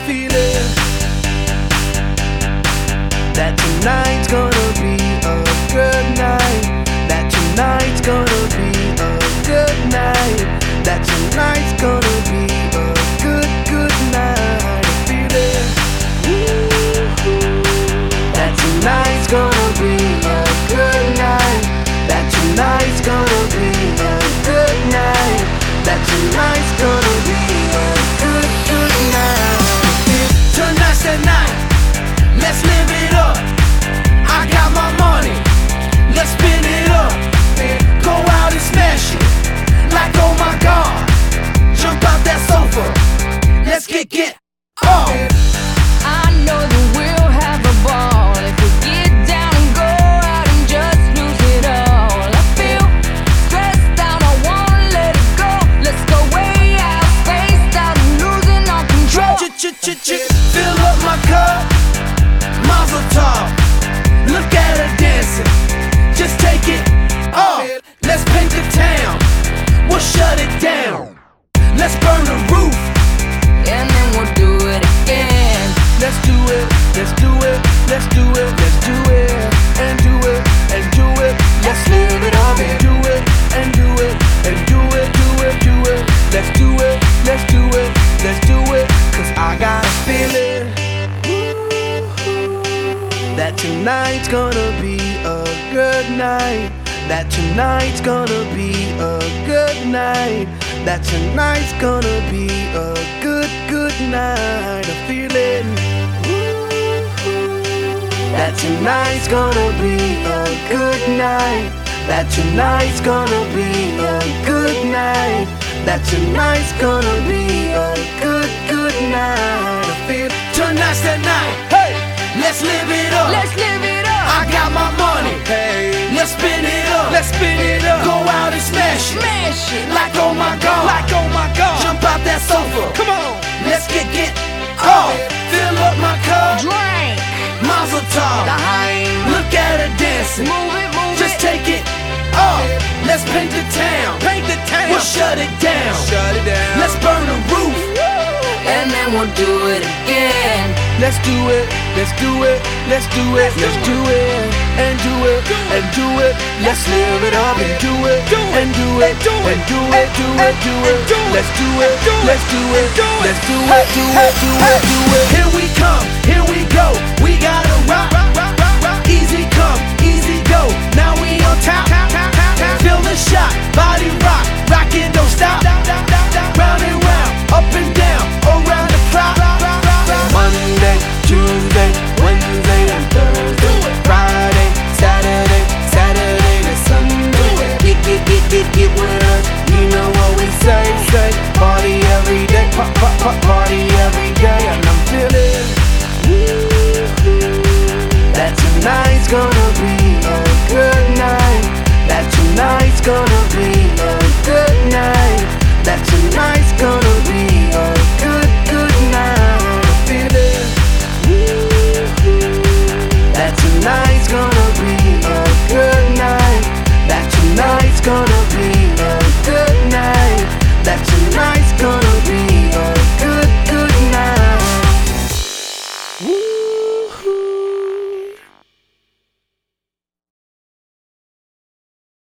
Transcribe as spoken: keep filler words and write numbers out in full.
feeling that tonight's gonna be a good night. That tonight's gonna be a good night. That tonight's gonna be a good, good night. I'm feeling that tonight's gonna be a good night. That tonight's gonna be a good night. That tonight's gonna be a good, good night. Tonight's the night. Let's live it up. I got my money. Let's spin it up. Go out and smash it. Like oh my God. Jump out that sofa. Let's get get off. I know that we'll have a ball if we get down and go out and just lose it all. I feel stressed out, I wanna let it go. Let's go way out, spaced out and losing all control. Ch-ch-ch-ch Fill up my cup. Mazel tov. Look at her dancing. Just take it off. Let's paint the town. We'll shut it down. Let's burn the roof. And then we'll do it again. Let's do it, let's do it, let's do it, let's do it, and do it, and do it. Let's live it up and do it, and do it, and do it, do it, do it. Let's do it, let's do it, let's do it. Cause I got a feeling that tonight's gonna be a good night. That tonight's gonna be a good night. That tonight's gonna be a good, good night. I'm feeling that tonight's gonna be a good night. That tonight's gonna be a good night. That tonight's gonna be a good, good night. I feel tonight's the night. Hey, let's live it up. Let's live it up. I got my money. Hey, let's spin it up. Let's spin it up. Go out and smash it. Smash it. Like oh my God. Like oh my God. Jump out that sofa. Come on. Let's get get off. Fill up my cup. Drink. Mazel tov. Daheim. Look at her dancing. Move it, move Just it. take it off. Let's paint the town. Paint the town. We'll shut it down. Shut it down. Let's burn the roof. And then we'll do it again. Let's do it, let's do it, let's do it, let's do it, and do it, and do it. Let's live it up and do it, and do it, and do it, do it, do it. Let's do it, let's do it, let's do it, do it, do it, do it. Here we come, here we go. We gotta rock, easy come, easy go. Now we on top, feel the shot, body rock, rockin' don't stop. Round and round, up and down, around the clock. Monday, Tuesday, Wednesday and Thursday, Friday, Saturday, Saturday to Sunday. Get, get, get, get, get with us. You know what we say, say. Party every day, pop, pop, pop, party every day. And I'm feeling that tonight's gonna be a good night. That tonight's gonna be a good night. That tonight's gonna be a good, good night. I'm feeling that tonight's gonna be a good night. That tonight's gonna be a good night. That tonight's gonna be a good, good night.